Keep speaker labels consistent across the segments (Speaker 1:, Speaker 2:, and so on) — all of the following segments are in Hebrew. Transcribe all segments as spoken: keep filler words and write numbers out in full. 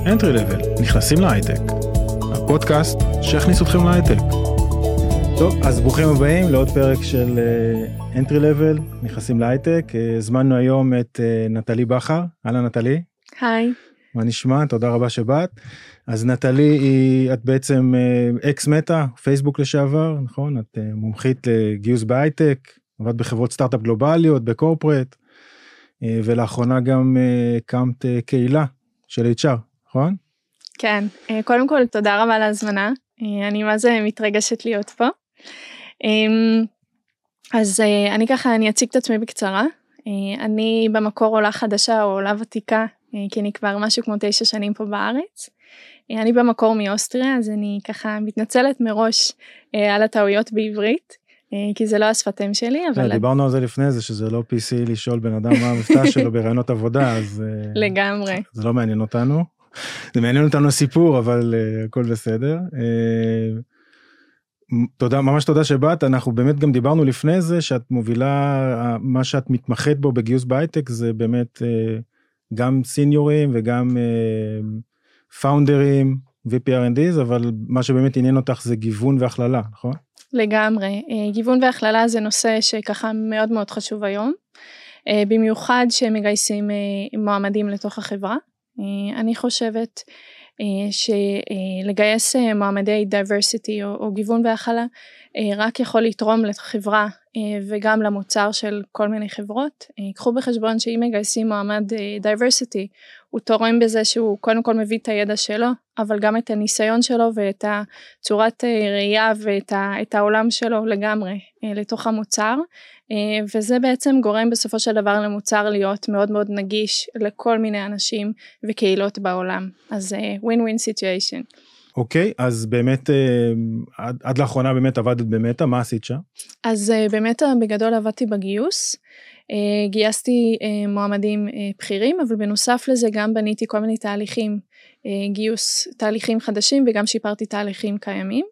Speaker 1: Entry Level, נכנסים להייטק. הפודקאסט שהכניס אתכם להייטק. טוב, אז ברוכים הבאים לעוד פרק של uh, Entry Level, נכנסים להייטק. Uh, הזמנו היום את uh, נטלי בכר. הלאה נטלי.
Speaker 2: היי.
Speaker 1: מה נשמע? תודה רבה שבאת. אז נטלי, היא, את בעצם uh, אקס מטה, פייסבוק לשעבר, נכון? את uh, מומחית לגיוס בהייטק, עבדת בחברות סטארט-אפ גלובליות, בקורפרט, uh, ולאחרונה גם uh, הקמת uh, קהילה של אייץ' אר, נכון?
Speaker 2: כן, קודם כל תודה רבה על ההזמנה, אני מה זה מתרגשת להיות פה. אז אני ככה, אני אציג את עצמי בקצרה, אני במקור עולה חדשה או עולה ותיקה, כי אני כבר משהו כמו תשע שנים פה בארץ. אני במקור מאוסטריה, אז אני ככה מתנצלת מראש על הטעויות בעברית, כי זה לא השפתים שלי, אבל...
Speaker 1: דיברנו על זה לפני זה, שזה לא פי סי לשאול בן אדם מה המבטא שלו ברעיונות עבודה, אז...
Speaker 2: לגמרי.
Speaker 1: זה לא מעניין אותנו. זה מעניין אותנו סיפור, אבל uh, הכל בסדר. Uh, תודה, ממש תודה שבאת. אנחנו באמת גם דיברנו לפני זה, שאת מובילה, מה שאת מתמחת בו בגיוס בהייטק, זה באמת uh, גם סיניורים וגם uh, פאונדרים, וי פי אר אנד דיז, אבל מה שבאמת עניין אותך זה גיוון והכללה, נכון?
Speaker 2: לגמרי. גיוון והכללה זה נושא שככה מאוד מאוד חשוב היום, במיוחד שמגייסים מועמדים לתוך החברה. אני חושבת שלגייס מועמדי diversity או, או גיוון והכלה רק יכול לתרום לחברה וגם למוצר של כל מיני חברות. קחו בחשבון שאם מגייסים מועמד diversity, הוא תורם בזה שהוא קודם כל מביא את הידע שלו, אבל גם את הניסיון שלו ואת הצורת ראייה ואת את העולם שלו לגמרי לתוך המוצר, וזה בעצם גורם בסופו של דבר למוצר להיות מאוד מאוד נגיש לכל מיני אנשים וקהילות בעולם. אז win-win situation.
Speaker 1: אוקיי, אז באמת עד, עד לאחרונה באמת עבדת במטה, מה עשית שם?
Speaker 2: אז במטה בגדול עבדתי בגיוס, גייסתי מועמדים בכירים, אבל בנוסף לזה גם בניתי כל מיני תהליכים, גיוס תהליכים חדשים וגם שיפרתי תהליכים קיימים.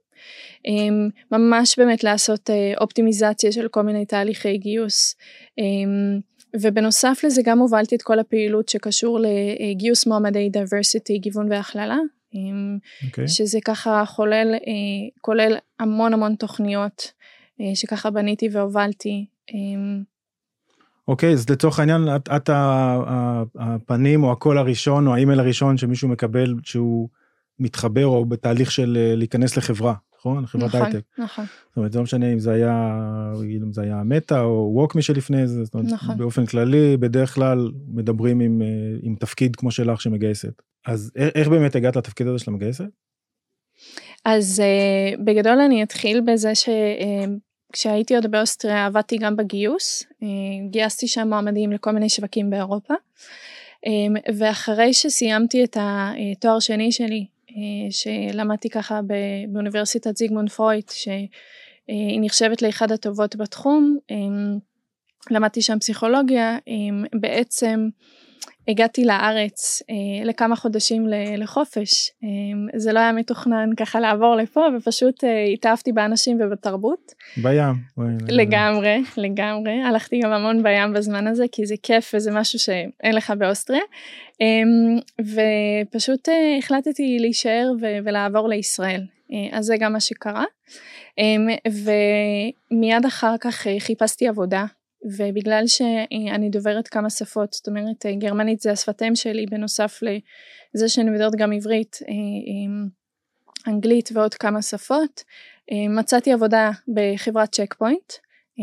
Speaker 2: ממש באמת לעשות אופטימיזציה של כל מיני תהליכי גיוס, ובנוסף לזה גם הובלתי את כל הפעילות שקשור לגיוס מועמדי diversity, גיוון והכללה, okay. שזה ככה חולל, כולל המון המון תוכניות שככה בניתי והובלתי.
Speaker 1: אוקיי, okay, אז לצורך העניין, את, את הפנים או הקול הראשון או האימייל הראשון שמישהו מקבל שהוא מתחבר או בתהליך של להיכנס לחברה, נכון? חברת הייטק.
Speaker 2: נכון, נכון.
Speaker 1: זאת אומרת, זה לא משנה אם זה היה, אם זה היה מטה או ווקמי שלפני זה, זאת אומרת, נכון. באופן כללי, בדרך כלל מדברים עם, עם תפקיד כמו שלך שמגייסת. אז איך באמת הגעת לתפקיד הזה של המגייסת?
Speaker 2: אז בגדול אני אתחיל בזה ש... כשהייתי עוד באוסטריה עבדתי גם בגיוס, גייסתי שם מועמדים לכל מיני שווקים באירופה, ואחרי שסיימתי את התואר שני שלי, שלמדתי ככה באוניברסיטת זיגמונד פרויד, שהיא נחשבת לאחד הטובות בתחום, למדתי שם פסיכולוגיה, בעצם הגעתי לארץ לכמה חודשים לחופש, זה לא היה מתוכנן ככה לעבור לפה, ופשוט התאהבתי באנשים ובתרבות.
Speaker 1: בים.
Speaker 2: לגמרי, לגמרי, הלכתי גם המון בים בזמן הזה, כי זה כיף וזה משהו שאין לך באוסטריה, ופשוט החלטתי להישאר ולעבור לישראל, אז זה גם מה שקרה, ומיד אחר כך חיפשתי עבודה, ובגלל שאני דוברת כמה שפות, זאת אומרת גרמנית זה השפתים שלי, בנוסף לזה שאני מדברת גם עברית, אנגלית ועוד כמה שפות, מצאתי עבודה בחברת צ'ק פוינט,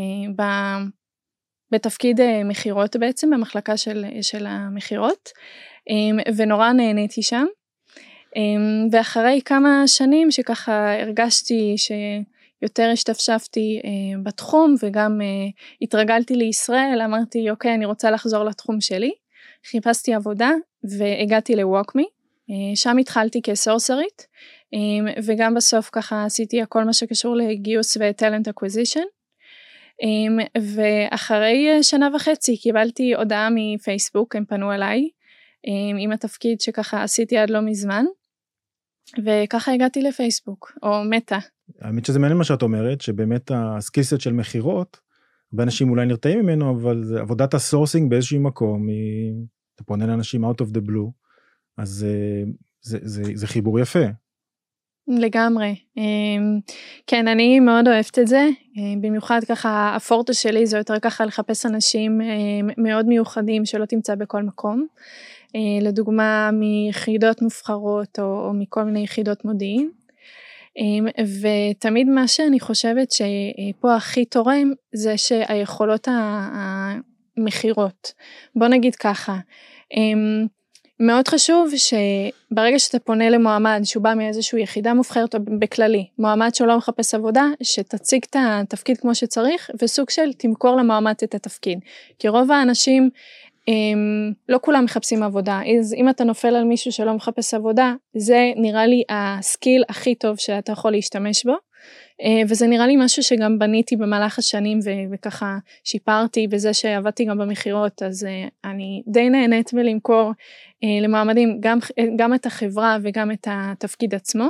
Speaker 2: בתפקיד מחירות בעצם, במחלקה של, של המחירות, ונורא נהניתי שם, ואחרי כמה שנים שככה הרגשתי ש... יותר השתפשפתי uh, בתחום, וגם uh, התרגלתי לישראל, אמרתי, אוקיי, אני רוצה לחזור לתחום שלי, חיפשתי עבודה, והגעתי לווקמי, uh, שם התחלתי כסורסרית, um, וגם בסוף ככה עשיתי הכל מה שקשור לגיוס וטלנט אקוויזישן, um, ואחרי uh, שנה וחצי קיבלתי הודעה מפייסבוק, הם פנו אליי, um, עם התפקיד שככה עשיתי עד לא מזמן, וככה הגעתי לפייסבוק, או מטה.
Speaker 1: האמת שזה מעניין מה שאת אומרת, שבאמת הסקילסט של מחירות, הרבה אנשים אולי נרתעים ממנו, אבל זה עבודת הסורסינג באיזשהו מקום, היא, אתה פונה לאנשים out of the blue, אז זה, זה, זה חיבור יפה.
Speaker 2: לגמרי. כן, אני מאוד אוהבת את זה, במיוחד ככה, הפורטה שלי זה יותר ככה לחפש אנשים מאוד מיוחדים שלא תמצא בכל מקום, לדוגמה מיחידות מובחרות או, או מכל מיני יחידות מודיעין, ותמיד מה שאני חושבת שפה הכי תורם זה שהיכולות המחירות, בוא נגיד ככה, מאוד חשוב שברגע שאתה פונה למועמד שהוא בא מאיזשהו יחידה מובחרת או בכללי, מועמד שלא מחפש עבודה, שתציג את התפקיד כמו שצריך, וסוג של תמכור למועמד את התפקיד. כי רוב האנשים, הם, לא כולם מחפשים עבודה, אז אם אתה נופל על מישהו שלא מחפש עבודה, זה נראה לי הסקיל הכי טוב שאתה יכול להשתמש בו, וזה נראה לי משהו שגם בניתי במהלך השנים וככה שיפרתי בזה שעבדתי גם במחירות, אז אני די נהנית בלמכור למועמדים גם, גם את החברה וגם את התפקיד עצמו,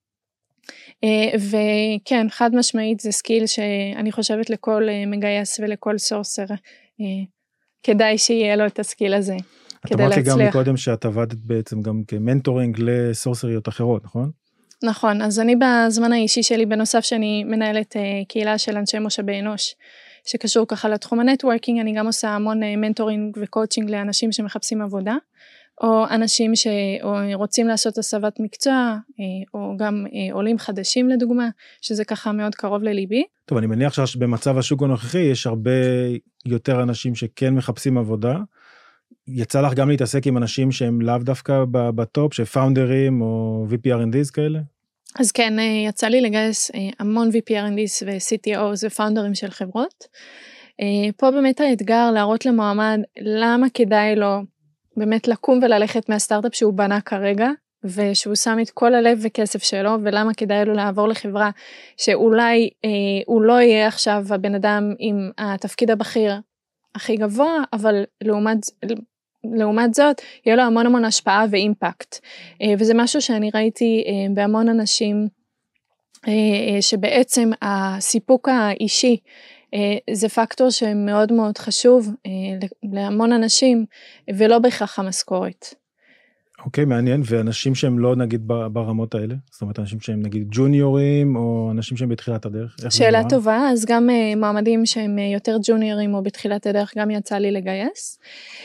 Speaker 2: וכן, חד משמעית זה סקיל שאני חושבת לכל מגייס ולכל סורסר, כדאי שיהיה לו את הסקיל הזה.
Speaker 1: את אמרת לי גם מקודם שאת עבדת בעצם גם כמנטורינג לסורסריות אחרות, נכון?
Speaker 2: נכון, אז אני בזמן האישי שלי, בנוסף שאני מנהלת קהילה של אנשי משאבי אנוש, שקשור ככה לתחום הנטוורקינג, אני גם עושה המון מנטורינג וקואוצ'ינג לאנשים שמחפשים עבודה, או אנשים שרוצים לעשות הסבת מקצוע, או גם עולים חדשים לדוגמה, שזה ככה מאוד קרוב לליבי.
Speaker 1: טוב, אני מניח שבמצב השוק הנוכחי יש הרבה יותר אנשים שכן מחפשים עבודה, יצא לך גם להתעסק עם אנשים שהם לאו דווקא בטופ, שפאונדרים או וי פי אר אנד דיז כאלה?
Speaker 2: אז כן, יצא לי לגייס המון וי פי אר אנד דיז ו-סי טי או's ופאונדרים של חברות. פה באמת האתגר להראות למועמד למה כדאי לו באמת לקום וללכת מהסטארט-אפ שהוא בנה כרגע, ושהוא שם את כל הלב וכסף שלו, ולמה כדאי לו לעבור לחברה שאולי אה, הוא לא יהיה עכשיו הבן אדם עם התפקיד הבכיר הכי גבוה, אבל לעומת, לעומת זאת, יהיה לו המון המון השפעה ואימפקט. וזה משהו שאני ראיתי בהמון אנשים, שבעצם הסיפוק האישי, זה פקטור שמאוד מאוד חשוב להמון אנשים, ולא בהכרח המשכורת.
Speaker 1: אוקיי, מעניין, ואנשים שהם לא נגיד ברמות האלה, זאת אומרת אנשים שהם נגיד ג'וניורים, או אנשים שהם בתחילת הדרך?
Speaker 2: שאלה טובה, אז גם מועמדים שהם יותר ג'וניורים, או בתחילת הדרך, גם יצא לי לגייס.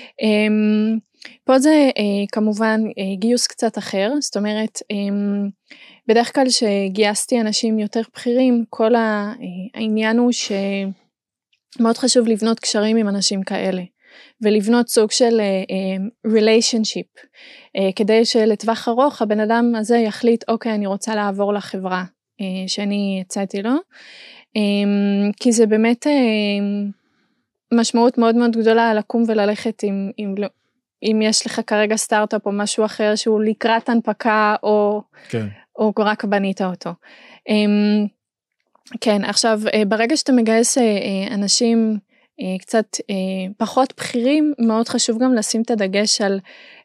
Speaker 2: פה זה כמובן גיוס קצת אחר, זאת אומרת, בדרך כלל שגייסתי אנשים יותר בכירים, כל העניין הוא שמאוד חשוב לבנות קשרים עם אנשים כאלה. ולבנות סוג של uh, relationship, uh, כדי שלטווח ארוך הבן אדם הזה יחליט, אוקיי, אני רוצה לעבור לחברה uh, שאני הצעתי לו, um, כי זה באמת uh, משמעות מאוד מאוד גדולה לקום וללכת עם, עם, אם יש לך כרגע סטארט-אפ או משהו אחר שהוא לקראת הנפקה או, כן. או רק בנית אותו. Um, כן, עכשיו ברגע שאתה מגייס uh, אנשים, קצת פחות בכירים, מאוד חשוב גם לשים את הדגש על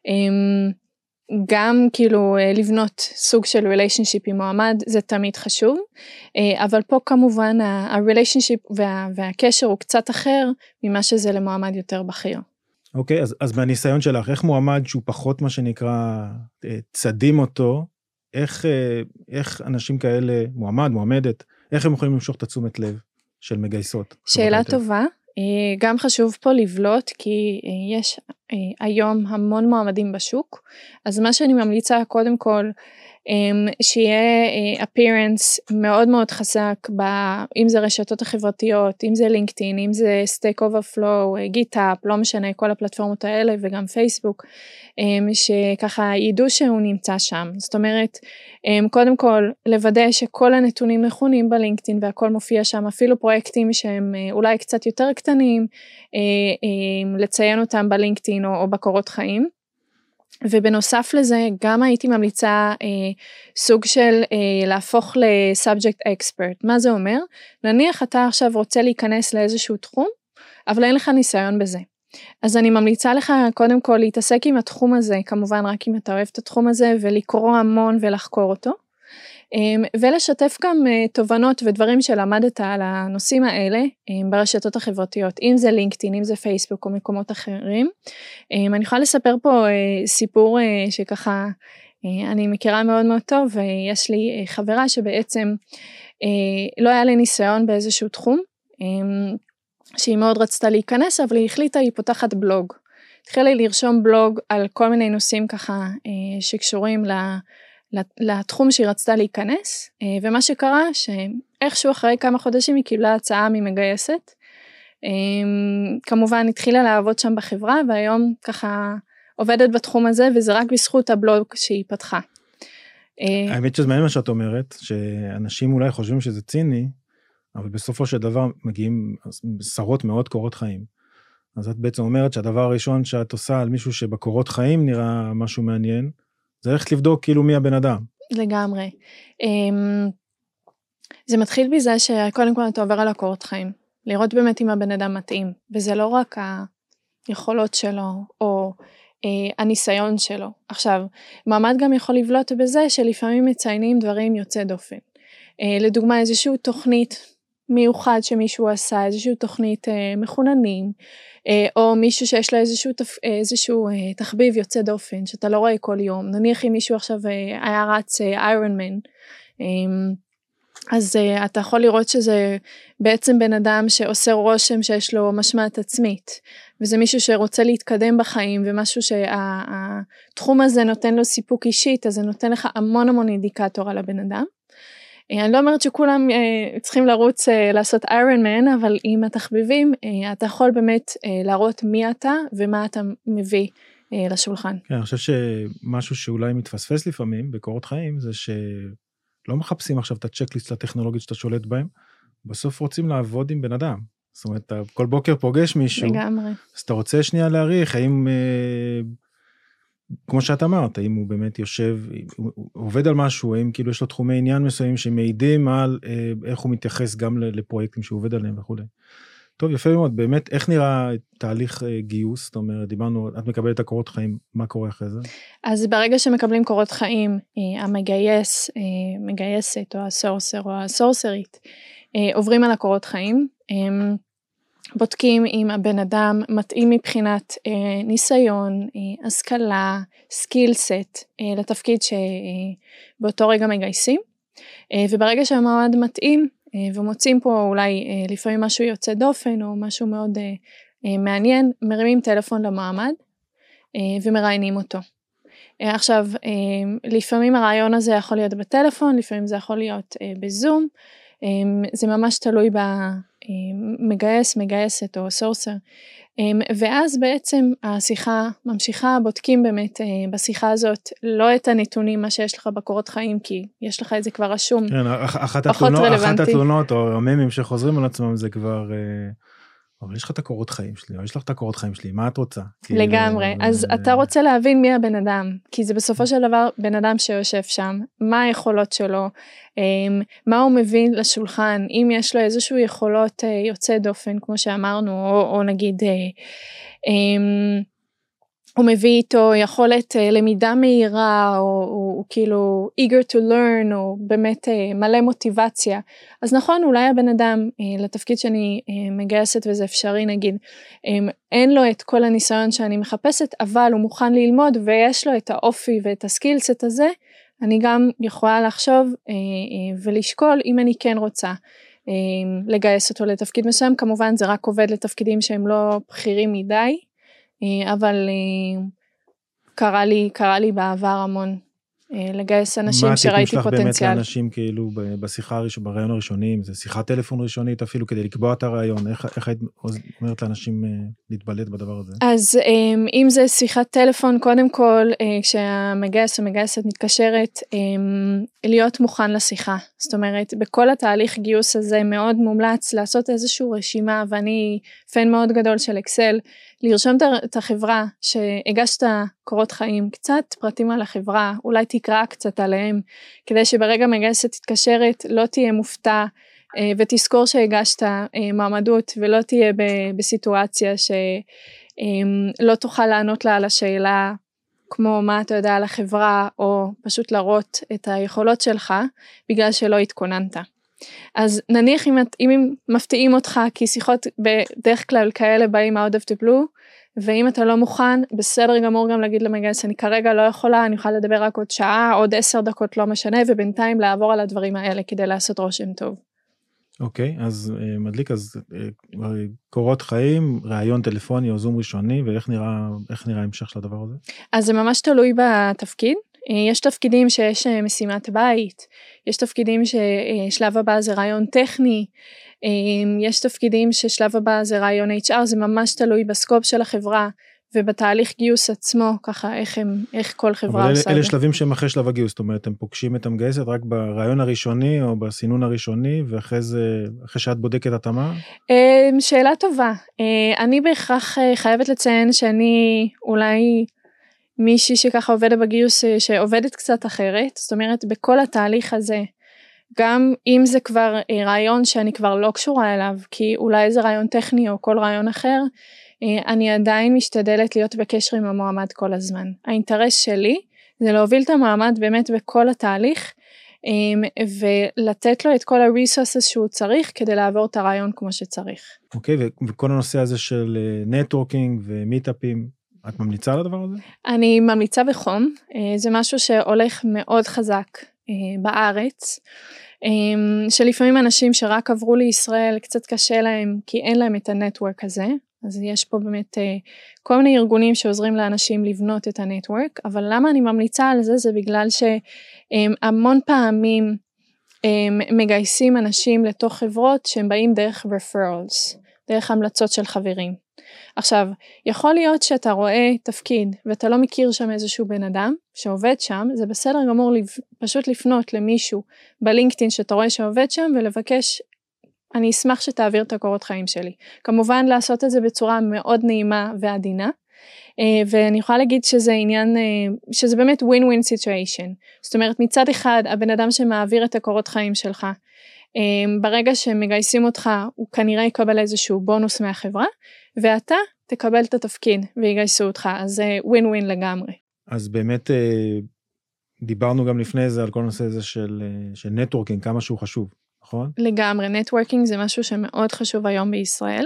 Speaker 2: גם כאילו לבנות סוג של relationship עם מועמד, זה תמיד חשוב, אבל פה כמובן ה-relationship וה, והקשר הוא קצת אחר ממה שזה למועמד יותר בכיר.
Speaker 1: אוקיי, אז, אז מהניסיון שלך, איך מועמד שהוא פחות מה שנקרא צדים אותו, איך, איך אנשים כאלה, מועמד, מועמדת, איך הם יכולים למשוך את התשומת לב של מגייסות?
Speaker 2: שאלה טובה. גם חשוב פה לבלוט, כי יש היום המון מועמדים בשוק, אז מה שאני ממליצה קודם כל, שיהיה appearance מאוד מאוד חזק, אם זה רשתות החברתיות, אם זה לינקדאין, אם זה Stack Overflow, גיטאפ, לא משנה, כל הפלטפורמות האלה, וגם פייסבוק, שככה ידעו שהוא נמצא שם. זאת אומרת, קודם כל, לוודא שכל הנתונים נכונים בלינקדאין, והכל מופיע שם, אפילו פרויקטים שהם אולי קצת יותר קטנים, לציין אותם בלינקדאין או, או בקורות חיים. ובנוסף לזה, גם הייתי ממליצה אה, סוג של אה, להפוך לסאבג'קט אקספרט. מה זה אומר? נניח אתה עכשיו רוצה להיכנס לאיזשהו תחום, אבל אין לך ניסיון בזה. אז אני ממליצה לך קודם כל להתעסק עם התחום הזה, כמובן רק אם אתה אוהב את התחום הזה, ולקרוא המון ולחקור אותו. ולשתף גם תובנות ודברים שלמדת על הנושאים האלה ברשתות החברתיות, אם זה לינקדאין, אם זה פייסבוק או מקומות אחרים. אני יכולה לספר פה סיפור שככה אני מכירה מאוד מאוד טוב, ויש לי חברה שבעצם לא היה לי ניסיון באיזשהו תחום, שהיא מאוד רצתה להיכנס, אבל היא החליטה, היא פותחת בלוג. התחילה לרשום בלוג על כל מיני נושאים ככה שקשורים לתחום שהיא רצתה להיכנס, ומה שקרה שאיכשהו אחרי כמה חודשים היא קיבלה הצעה ממגייסת, כמובן התחילה לעבוד שם בחברה, והיום ככה עובדת בתחום הזה, וזה רק בזכות הבלוג שהיא פתחה.
Speaker 1: האמת שזה מעניין מה שאת אומרת, שאנשים אולי חושבים שזה ציני, אבל בסופו של דבר מגיעים שרות מאוד קורות חיים. אז את בעצם אומרת שהדבר הראשון שאת עושה על מישהו שבקורות חיים נראה משהו מעניין, זה הולכת לבדוק כאילו מי הבן אדם.
Speaker 2: לגמרי. זה מתחיל בזה שקודם כל אתה עובר על הקורות חיים, לראות באמת אם הבן אדם מתאים, וזה לא רק היכולות שלו, או הניסיון שלו. עכשיו, מעמד גם יכול לבלוט בזה שלפעמים מציינים דברים יוצא דופן. לדוגמה, איזושהי תוכנית מיוחד שמישהו עשה, איזושהי תוכנית מחוננים, או מישהו שיש לו איזשהו, איזשהו תחביב יוצא דופן, שאתה לא רואה כל יום. נניח אם מישהו עכשיו היה רץ איירון מן, אז אתה יכול לראות שזה בעצם בן אדם שעושה רושם שיש לו משמעת עצמית, וזה מישהו שרוצה להתקדם בחיים, ומשהו שהתחום הזה נותן לו סיפוק אישית, אז זה נותן לך המון המון אינדיקטור על הבן אדם. אני לא אומרת שכולם צריכים לרוץ לעשות איירון מן, אבל עם התחביבים אתה יכול באמת להראות מי אתה ומה אתה מביא לשולחן.
Speaker 1: כן, אני חושב שמשהו שאולי מתפספס לפעמים בקורות חיים, זה שלא מחפשים עכשיו את הצ'קליסט הטכנולוגית שאתה שולט בהם, בסוף רוצים לעבוד עם בן אדם. זאת אומרת, אתה כל בוקר פוגש מישהו,
Speaker 2: לגמרי.
Speaker 1: אז אתה רוצה שנייה להעריך, האם, כמו שאת אמרת, האם הוא באמת יושב, הוא עובד על משהו, האם כאילו יש לו תחומי עניין מסוים שמעידים על איך הוא מתייחס גם לפרויקטים שהוא עובד עליהם וכו'. טוב, יפה מאוד, באמת, איך נראה תהליך גיוס? זאת אומרת, דיברנו, את מקבלת את הקורות חיים, מה קורה אחרי זה?
Speaker 2: אז ברגע שמקבלים קורות חיים, המגייס, מגייסת או הסורסר או הסורסרית, עוברים על הקורות חיים, בודקים אם הבן אדם מתאים מבחינת ניסיון, השכלה, סקילסט, לתפקיד שבאותו רגע מגייסים, וברגע שהמועמד מתאים, ומוצאים פה אולי לפעמים משהו יוצא דופן, או משהו מאוד מעניין, מרימים טלפון למועמד, ומראיינים אותו. עכשיו, לפעמים הרעיון הזה יכול להיות בטלפון, לפעמים זה יכול להיות בזום, זה ממש תלוי במגייס, מגייסת או סורסר, ואז בעצם השיחה ממשיכה, בודקים באמת בשיחה הזאת, לא את הנתונים, מה שיש לך בקורות חיים, כי יש לך את זה כבר רשום,
Speaker 1: כן, אחת
Speaker 2: פחות
Speaker 1: התלונות,
Speaker 2: רלוונטי.
Speaker 1: אחת התלונות או הממים שחוזרים על עצמם זה כבר, אבל יש לך את הקורות חיים שלי, או יש לך את הקורות חיים שלי, מה את רוצה?
Speaker 2: לגמרי, אז אתה רוצה להבין מי הבן אדם, כי זה בסופו של דבר בן אדם שיושב שם, מה היכולות שלו, מה הוא מבין לשולחן, אם יש לו איזשהו יכולות יוצא דופן, כמו שאמרנו, או, או נגיד, הוא מביא איתו יכולת למידה מהירה, או הוא כאילו eager to learn, או באמת מלא מוטיבציה. אז נכון, אולי הבן אדם לתפקיד שאני מגייסת וזה אפשרי נגיד, אין לו את כל הניסיון שאני מחפשת, אבל הוא מוכן ללמוד ויש לו את האופי ואת הסקילסט הזה, אני גם יכולה לחשוב ולשקול אם אני כן רוצה לגייס אותו לתפקיד מסוים, כמובן זה רק עובד לתפקידים שהם לא בכירים מדי, אבל קרה לי, קרה לי בעבר המון לגייס אנשים שראיתי פוטנציאל.
Speaker 1: מה הטיפים שלך באמת לאנשים כאילו בשיחה הראשונה, ברעיון הראשונים, זה שיחת טלפון ראשונית אפילו כדי לקבוע את הרעיון, איך, איך היית אומרת לאנשים להתבלט בדבר הזה?
Speaker 2: אז אם זה שיחת טלפון, קודם כל כשהמגייס או מגייסת מתקשרת, להיות מוכן לשיחה, זאת אומרת בכל התהליך גיוס הזה מאוד מומלץ לעשות איזושהי רשימה, ואני פן מאוד גדול של אקסל, לרשום את החברה שהגשת קורות חיים, קצת פרטים על החברה, אולי תקרא קצת עליהם, כדי שברגע מגייסת תתקשרת, לא תהיה מופתע, ותזכור שהגשת מעמדות, ולא תהיה בסיטואציה שלא תוכל לענות לה על השאלה כמו מה אתה יודע על החברה, או פשוט להראות את היכולות שלך, בגלל שלא התכוננת. אז נניח אם, אם מפתיעים אותך, כי שיחות בדרך כלל כאלה באים out of the blue, ואם אתה לא מוכן, בסדר גמור גם להגיד למגייס, אני כרגע לא יכולה, אני יכולה לדבר רק עוד שעה, עוד עשר דקות לא משנה, ובינתיים לעבור על הדברים האלה, כדי לעשות רושם טוב.
Speaker 1: אוקיי, אז מדליק, אז קורות חיים, ראיון טלפוני או זום ראשוני, ואיך נראה, איך נראה המשך של הדבר הזה?
Speaker 2: אז זה ממש תלוי בתפקיד. יש תפקידים שיש משימת בית, יש תפקידים ששלב הבא זה רעיון טכני, יש תפקידים ששלב הבא זה רעיון אייץ' אר, זה ממש תלוי בסקופ של החברה, ובתהליך גיוס עצמו, ככה איך, הם, איך כל חברה עושה.
Speaker 1: אבל אלה שלבים שהם אחרי שלב הגיוס, זאת אומרת, הם פוגשים את המגייסת רק ברעיון הראשוני, או בסינון הראשוני, ואחרי זה, אחרי שאת בודקת התאמה?
Speaker 2: שאלה טובה. אני בהכרח חייבת לציין שאני אולי מישהי שככה עובדת בגיוס, שעובדת קצת אחרת, זאת אומרת, בכל התהליך הזה, גם אם זה כבר רעיון שאני כבר לא קשורה אליו, כי אולי זה רעיון טכני או כל רעיון אחר, אני עדיין משתדלת להיות בקשר עם המועמד כל הזמן. האינטרס שלי זה להוביל את המועמד באמת בכל התהליך, ולתת לו את כל ה-resources שהוא צריך, כדי לעבור את הרעיון כמו שצריך.
Speaker 1: אוקיי, וכל הנושא הזה של נטוורקינג ומיטאפים, את ממליצה על הדבר הזה?
Speaker 2: אני ממליצה בחום, זה משהו שהולך מאוד חזק בארץ, שלפעמים אנשים שרק עברו לישראל, קצת קשה להם, כי אין להם את הנטוורק הזה, אז יש פה באמת כל מיני ארגונים שעוזרים לאנשים לבנות את הנטוורק, אבל למה אני ממליצה על זה? זה בגלל שהמון פעמים מגייסים אנשים לתוך חברות שהם באים דרך referrals, דרך המלצות של חברים. עכשיו, יכול להיות שאתה רואה תפקיד ואתה לא מכיר שם איזשהו בן אדם שעובד שם, זה בסדר גמור פשוט לפנות למישהו בלינקדאין שאתה רואה שעובד שם ולבקש, אני אשמח שתעביר את הקורות חיים שלי. כמובן לעשות את זה בצורה מאוד נעימה ועדינה, ואני יכולה להגיד שזה עניין, שזה באמת win-win situation. זאת אומרת, מצד אחד, הבן אדם שמעביר את הקורות חיים שלך, ברגע שמגייסים אותך, הוא כנראה יקבל איזשהו בונוס מהחברה, ואתה תקבל את התפקיד ויגייסו אותך, אז זה win-win לגמרי.
Speaker 1: אז באמת דיברנו גם לפני זה על כל נושא הזה של, של נטוורקינג, כמה שהוא חשוב, נכון?
Speaker 2: לגמרי, נטוורקינג זה משהו שמאוד חשוב היום בישראל.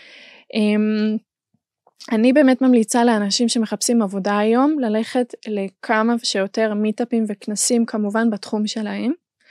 Speaker 2: אני באמת ממליצה לאנשים שמחפשים עבודה היום, ללכת לכמה שיותר מיטאפים וכנסים כמובן בתחום שלהם,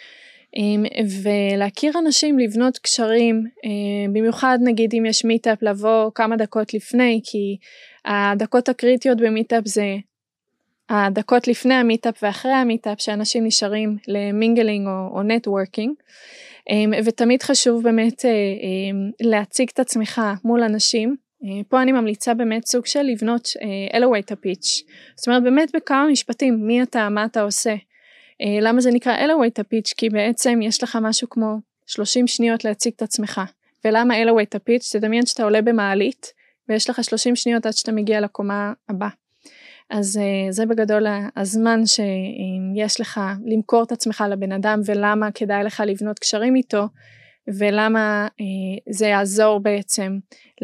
Speaker 2: ולהכיר אנשים, לבנות קשרים, במיוחד נגיד אם יש מיטאפ לבוא כמה דקות לפני, כי הדקות הקריטיות במיטאפ זה הדקות לפני המיטאפ ואחרי המיטאפ, שאנשים נשארים למינגלינג או, או נטוורקינג, ותמיד חשוב באמת להציג את עצמך מול אנשים. פה אני ממליצה באמת סוג של לבנות elevator pitch, זאת אומרת באמת בכמה משפטים, מי אתה, מה אתה עושה, למה זה נקרא elevator pitch? כי בעצם יש לך משהו כמו שלושים שניות להציג את עצמך. ולמה elevator pitch? תדמיין שאתה עולה במעלית, ויש לך שלושים שניות עד שאתה מגיע לקומה הבאה. אז זה בגדול הזמן שיש לך למכור את עצמך לבן אדם, ולמה כדאי לך לבנות קשרים איתו, ולמה זה יעזור בעצם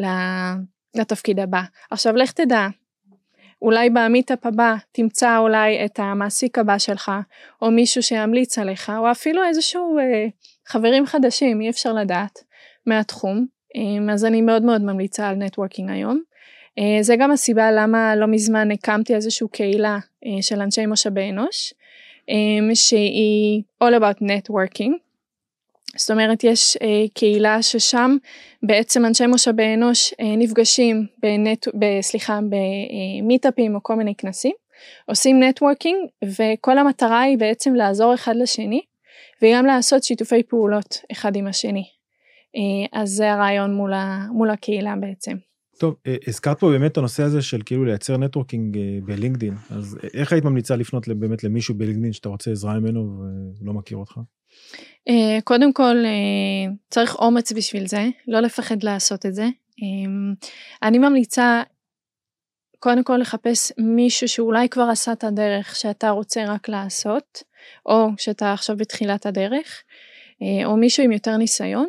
Speaker 2: לתפקיד הבא. עכשיו לך תדע, אולי במיטאפ הבא תמצא אולי את המעסיק הבא שלך, או מישהו שימליץ עליך, או אפילו איזשהו אה, חברים חדשים, אי אפשר לדעת, מהתחום. אה, אז אני מאוד מאוד ממליצה על נטוורקינג היום. אה, זה גם הסיבה למה לא מזמן הקמתי איזשהו קהילה אה, של אנשי משאבי אנוש, אה, שהיא all about networking. זאת אומרת, יש אה, קהילה ששם בעצם אנשי משאבי אנוש אה, נפגשים בנט, ב, סליחה, במיטאפים או כל מיני כנסים, עושים נטוורקינג, וכל המטרה היא בעצם לעזור אחד לשני, וגם לעשות שיתופי פעולות אחד עם השני. אה, אז זה הרעיון מול, ה, מול הקהילה בעצם.
Speaker 1: טוב, הזכרת פה באמת הנושא הזה של כאילו לייצר נטוורקינג בלינקדין, אז איך היית ממליצה לפנות באמת למישהו בלינקדין שאתה רוצה עזרה ממנו ולא מכיר אותך?
Speaker 2: קודם כל צריך אומץ בשביל זה, לא לפחד לעשות את זה. אני ממליצה קודם כל לחפש מישהו שאולי כבר עשה את הדרך שאתה רוצה רק לעשות, או שאתה עכשיו בתחילת הדרך, או מישהו עם יותר ניסיון,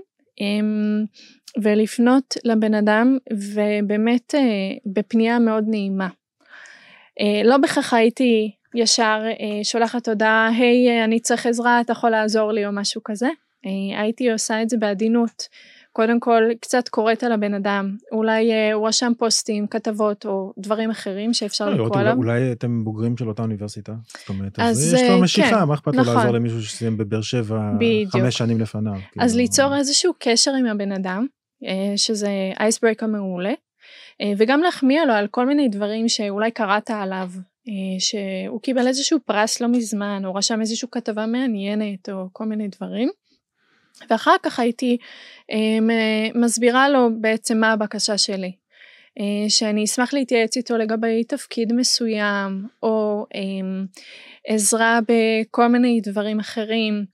Speaker 2: ולפנות לבן אדם ובאמת בפנייה מאוד נעימה. לא בכך הייתי ישר שולחת הודעה, היי, אני צריך עזרה, אתה יכול לעזור לי או משהו כזה. הייתי עושה את זה בעדינות. קודם כל, קצת קוראת על הבן אדם. אולי הוא רשם פוסטים, כתבות או דברים אחרים שאפשר לקרוא עליו.
Speaker 1: אולי אתם בוגרים של אותה אוניברסיטה. זאת אומרת, אז יש לו משיכה, מה אכפת לו לעזור למישהו שסיים בבאר שבע חמש שנים לפניו.
Speaker 2: אז ליצור איזשהו קשר עם הבן אדם, שזה אייסברקר מעולה, וגם להחמיע לו על כל מיני דברים שאולי קראת עליו, שהוא קיבל איזשהו פרס לא מזמן, או רשם איזשהו כתבה מעניינת, או כל מיני דברים. ואחר כך הייתי מסבירה לו בעצם מה הבקשה שלי. שאני אשמח להתייעץ איתו לגבי תפקיד מסוים, או עזרה בכל מיני דברים אחרים.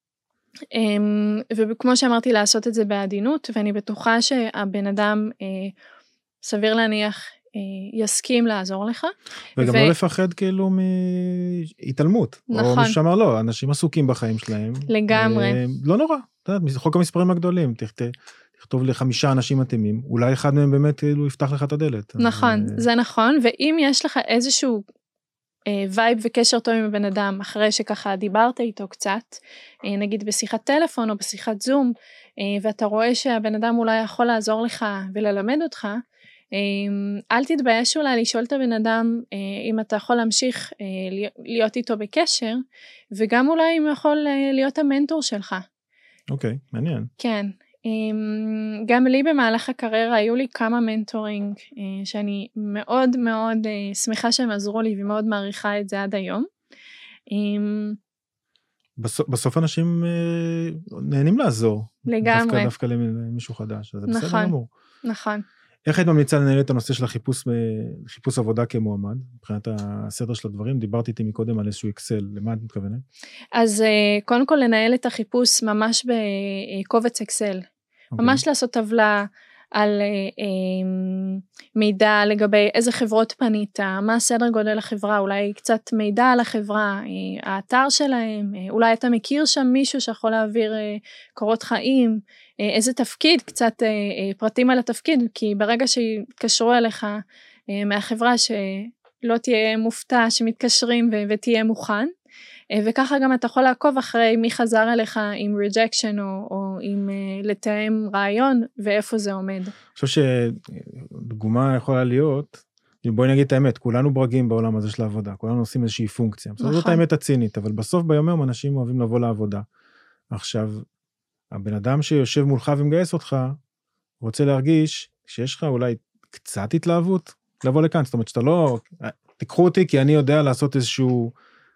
Speaker 2: וכמו שאמרתי, לעשות את זה בעדינות, ואני בטוחה שהבן אדם סביר להניח יסכים לעזור לך.
Speaker 1: וגם ו... לא לפחד כאילו מהתעלמות. נכון. או מישהו שאמר לא, אנשים עסוקים בחיים שלהם.
Speaker 2: לגמרי.
Speaker 1: לא נורא, חוק המספרים הגדולים, תכתוב לחמישה אנשים מתאימים, אולי אחד מהם באמת כאילו יפתח לך את הדלת.
Speaker 2: נכון, אז... זה נכון, ואם יש לך איזשהו וייב וקשר טוב עם הבן אדם, אחרי שככה דיברת איתו קצת, נגיד בשיחת טלפון או בשיחת זום, ואתה רואה שהבן אדם אולי יכול לעזור לך וללמד אותך, אל תתבייש אולי לשאול את הבן אדם אם אתה יכול להמשיך להיות איתו בקשר, וגם אולי אם יכול להיות המנטור שלך.
Speaker 1: אוקיי, מעניין.
Speaker 2: כן. גם לי במהלך הקריירה היו לי כמה מנטורינג שאני מאוד מאוד שמחה שהם עזרו לי ומאוד מעריכה את זה עד היום.
Speaker 1: בסוף, בסוף אנשים נהנים לעזור.
Speaker 2: לגמרי.
Speaker 1: דווקא, דווקא למישהו חדש, אז זה בסדר גמור.
Speaker 2: נכון.
Speaker 1: איך היית ממליצה לנהל את הנושא של החיפוש, חיפוש עבודה כמועמד, מבחינת הסדר של הדברים? דיברתי איתי מקודם על איזשהו אקסל, למה את מתכוונת?
Speaker 2: אז קודם כל לנהל את החיפוש ממש בקובץ אקסל. ממש לעשות טבלה על מידע לגבי איזה חברות פנית, מה הסדר גודל החברה, אולי קצת מידע על החברה, האתר שלהם, אולי אתה מכיר שם מישהו שיכול להעביר קורות חיים, איזה תפקיד, קצת פרטים על התפקיד, כי ברגע שיתקשרו אליך מהחברה שלא תהיה מופתע שמתקשרים ותהיה מוכן, וככה גם אתה יכול לעקוב אחרי מי חזר אליך עם rejection או, או עם לתאם רעיון ואיפה זה עומד. אני
Speaker 1: חושב שדוגמה יכולה להיות, בואי נגיד את האמת, כולנו ברגים בעולם הזה של העבודה, כולנו עושים איזושהי פונקציה, נכון. זאת האמת הצינית, אבל בסוף ביום יום אנשים אוהבים לבוא לעבודה. עכשיו, הבן אדם שיושב מולך ומגייס אותך, רוצה להרגיש שיש לך אולי קצת התלהבות, לבוא לכאן, זאת אומרת שאתה לא, תיקחו אותי כי אני יודע לעשות איזשהו,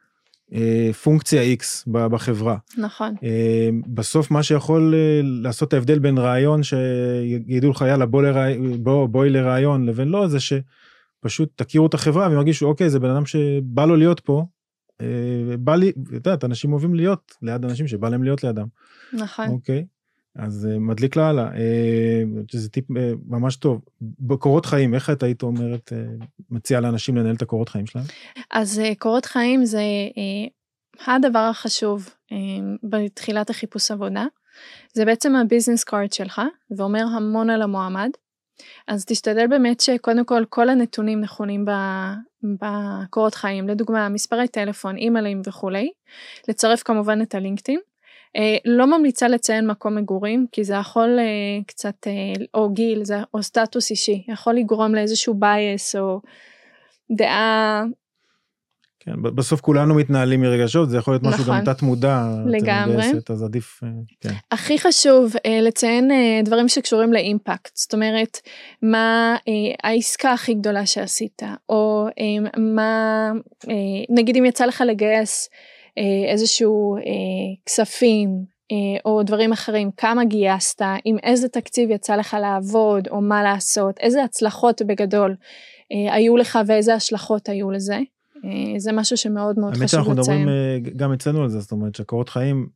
Speaker 1: פונקציה X בחברה.
Speaker 2: נכון.
Speaker 1: בסוף מה שיכול לעשות ההבדל בין רעיון שיגידו לך יאללה בוא לרעיון, בוא, בואי לרעיון לבין לא, זה שפשוט תכירו את החברה ומרגישו אוקיי זה בן אדם שבא לו להיות פה, בא לי, יודעת, אנשים אוהבים להיות ליד אנשים שבא להם להיות לידם.
Speaker 2: נכון.
Speaker 1: אוקיי. אז מדליק לה הלאה, שזה טיפ ממש טוב. בקורות חיים, איך את היית אומרת, מציעה לאנשים לנהל את הקורות חיים שלהם?
Speaker 2: אז קורות חיים זה הדבר החשוב בתחילת החיפוש עבודה, זה בעצם הביזנס קארד שלך, ואומר המון על המועמד, אז תשתדל באמת שקודם כל כל הנתונים נכונים בקורות חיים, לדוגמה מספרי טלפון, אימיילים וכולי, לצרף כמובן את הלינקדאין, לא ממליצה לציין מקום מגורים, כי זה יכול קצת, או גיל, או סטטוס אישי, יכול לגרום לאיזשהו בייס, או דעה.
Speaker 1: כן, בסוף כולנו מתנהלים מרגשות, זה יכול להיות משהו גם תת מודע.
Speaker 2: לגמרי.
Speaker 1: אז עדיף, כן.
Speaker 2: הכי חשוב לציין דברים שקשורים לאימפקט, זאת אומרת, מה העסקה הכי גדולה שעשית, או מה, נגיד אם יצא לך לגייס, איזשהו כספים או דברים אחרים, כמה גייסת, עם איזה תקציב יצא לך לעבוד או מה לעשות, איזה הצלחות בגדול היו לך ואיזה השלכות היו לזה, זה משהו שמאוד מאוד חשוב לציין.
Speaker 1: האמת שאנחנו מדברים גם אצלנו על זה, זאת אומרת שקורות חיים,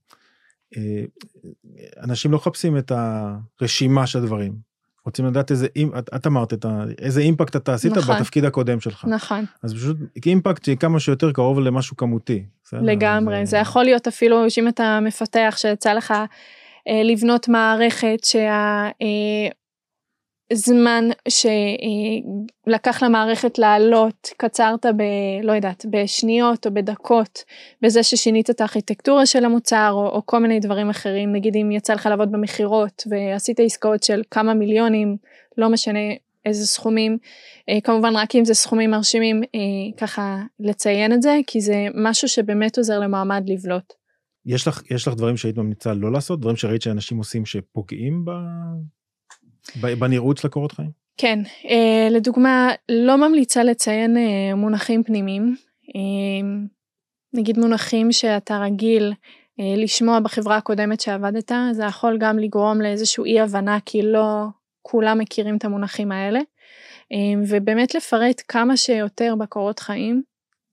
Speaker 1: אנשים לא חפשים את הרשימה של הדברים, רוצים לדעת איזה, את, את אמרת, את ה, איזה אימפקט אתה עשית נכון. בתפקיד הקודם שלך.
Speaker 2: נכון.
Speaker 1: אז פשוט אימפקט שהיא כמה שיותר קרוב למשהו כמותי.
Speaker 2: לגמרי, זה... זה יכול להיות אפילו שאם אתה מפתח שיצא לך אה, לבנות מערכת שה... אה, זמן שלקח למערכת לעלות, קצרת ב, לא יודעת, בשניות או בדקות, בזה ששינית את הארכיטקטורה של המוצר, או, או כל מיני דברים אחרים, נגיד אם יצא לך לעבוד במחירות, ועשית עסקאות של כמה מיליונים, לא משנה איזה סכומים, כמובן רק אם זה סכומים מרשימים, ככה לציין את זה, כי זה משהו שבאמת עוזר למעמד לבלוט.
Speaker 1: יש לך, יש לך דברים שהיית ממליצה לא לעשות, דברים שראית שאנשים עושים שפוגעים ב... בנראות של הקורות חיים?
Speaker 2: כן, לדוגמה, לא ממליצה לציין מונחים פנימיים, נגיד מונחים שאתה רגיל לשמוע בחברה הקודמת שעבדת, זה יכול גם לגרום לאיזשהו אי הבנה, כי לא כולם מכירים את המונחים האלה, ובאמת לפרט כמה שיותר בקורות חיים,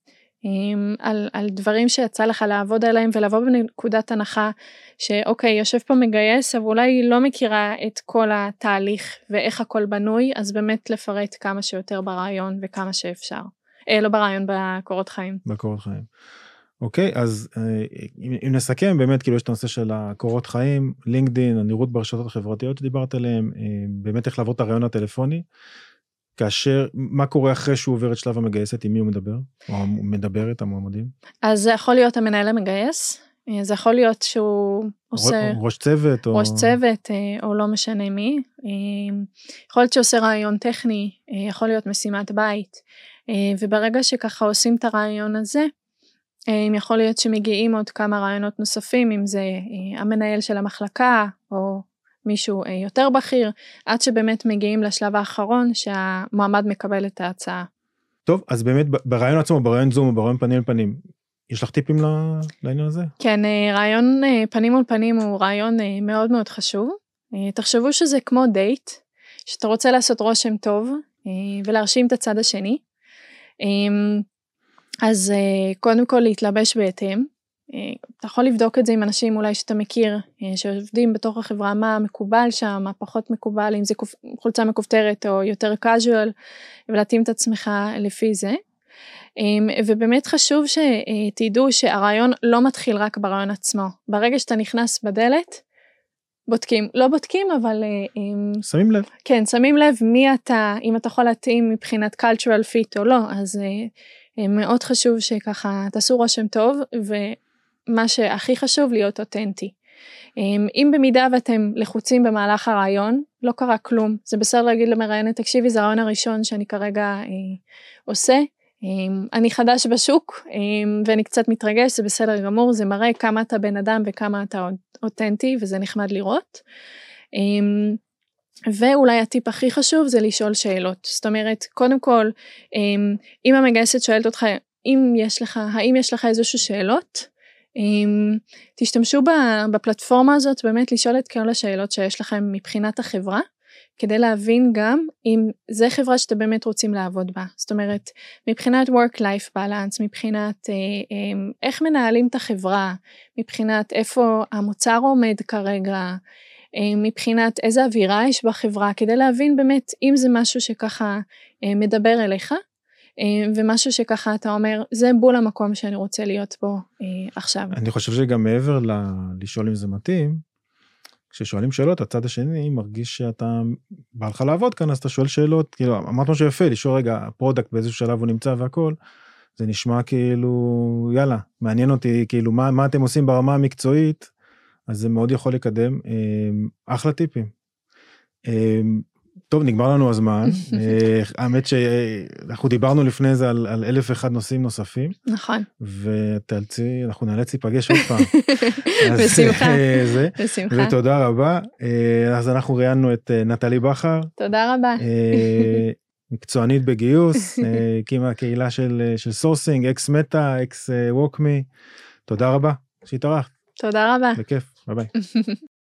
Speaker 2: על, על דברים שיצא לך לעבוד עליהם, ולבוא בנקודת הנחה, שאוקיי, יושב פה מגייס, אבל אולי לא מכירה את כל התהליך, ואיך הכל בנוי, אז באמת לפרט כמה שיותר ברעיון, וכמה שאפשר. אה, לא ברעיון, בקורות חיים.
Speaker 1: בקורות חיים. אוקיי, אז אם, אם נסכם, באמת כאילו יש את הנושא של הקורות חיים, לינקדין, הנראות ברשתות החברתיות שדיברת עליהם, באמת איך לעבור את הרעיון הטלפוני, כאשר, מה קורה אחרי שהוא עובר את שלב המגייסת, עם מי הוא מדבר, או מדברת המועמדים?
Speaker 2: אז זה יכול להיות המנהל המגייס, זה יכול להיות שהוא עושה...
Speaker 1: ראש צוות, או...
Speaker 2: ראש צוות, או לא משנה מי. יכול להיות שעושה רעיון טכני, יכול להיות משימת בית, וברגע שככה עושים את הרעיון הזה, יכול להיות שמגיעים עוד כמה רעיונות נוספים, אם זה המנהל של המחלקה, או מישהו יותר בכיר, עד שבאמת מגיעים לשלב האחרון, שהמועמד מקבל את ההצעה.
Speaker 1: טוב, אז באמת ברעיון עצמו, ברעיון זום, או ברעיון פנים לפנים, יש לך טיפים לעניין הזה?
Speaker 2: כן, רעיון פנים מול פנים הוא רעיון מאוד מאוד חשוב. תחשבו שזה כמו דייט, שאתה רוצה לעשות רושם טוב, ולהרשים את הצד השני. אז קודם כל להתלבש בהתאם. אתה יכול לבדוק את זה עם אנשים אולי שאתה מכיר, שעובדים בתוך החברה, מה מקובל שם, מה פחות מקובל, אם זה חולצה מקופטרת או יותר קאז'ואל, ולהתאים את עצמך לפי זה. ובאמת חשוב שתדעו שהרעיון לא מתחיל רק ברעיון עצמו. ברגע שאתה נכנס בדלת, בודקים, לא בודקים, אבל...
Speaker 1: שמים לב.
Speaker 2: כן, שמים לב מי אתה, אם אתה יכול להתאים מבחינת cultural fit או לא, אז מאוד חשוב שככה תעשו רושם טוב, ומה שהכי חשוב להיות אותנטי. אם במידה ואתם לחוצים במהלך הרעיון, לא קרה כלום, זה בסדר להגיד למראיינת, תקשיבי, זה הרעיון הראשון שאני כרגע עושה, אני חדש בשוק, ואני קצת מתרגש, זה בסדר גמור, זה מראה כמה אתה בן אדם וכמה אתה אותנטי, וזה נחמד לראות. ואולי הטיפ הכי חשוב זה לשאול שאלות. זאת אומרת, קודם כל, אם המגייסת שואלת אותך, אם יש לך, האם יש לך איזושהי שאלות, תשתמשו בפלטפורמה הזאת, באמת לשאול את כל השאלות שיש לכם מבחינת החברה, כדי להבין גם אם זה חברה שאתם באמת רוצים לעבוד בה. זאת אומרת, מבחינת work-life balance, מבחינת איך מנהלים את החברה, מבחינת איפה המוצר עומד כרגע, מבחינת איזה אווירה יש בחברה, כדי להבין באמת אם זה משהו שככה מדבר אליך, ומשהו שככה אתה אומר, זה בול המקום שאני רוצה להיות בו עכשיו.
Speaker 1: אני חושב שגם מעבר לשאול אם זה מתאים, כששואלים שאלות, הצד השני מרגיש שאתה בא לך לעבוד כאן, אז אתה שואל שאלות, כאילו, אמרת משהו יפה, לשאול רגע, הפרודקט באיזשהו שלב הוא נמצא והכל, זה נשמע כאילו, יאללה, מעניין אותי, כאילו, מה, מה אתם עושים ברמה המקצועית, אז זה מאוד יכול לקדם, אחלה טיפים. טוב, נגמר לנו הזמן, האמת שאנחנו דיברנו לפני זה על, על אלף ואחד נושאים נוספים.
Speaker 2: נכון.
Speaker 1: ותאלצי, אנחנו נאלץ להיפגש עוד פעם.
Speaker 2: בשמחה, בשמחה.
Speaker 1: ותודה רבה. אז אנחנו ראיינו את נטלי בכר.
Speaker 2: תודה רבה.
Speaker 1: מקצוענית בגיוס, הקימה קהילה של, של סורסינג, אקס מטה, אקס ווקמי. תודה רבה, שהתארחת.
Speaker 2: תודה רבה.
Speaker 1: בכיף, ביי ביי.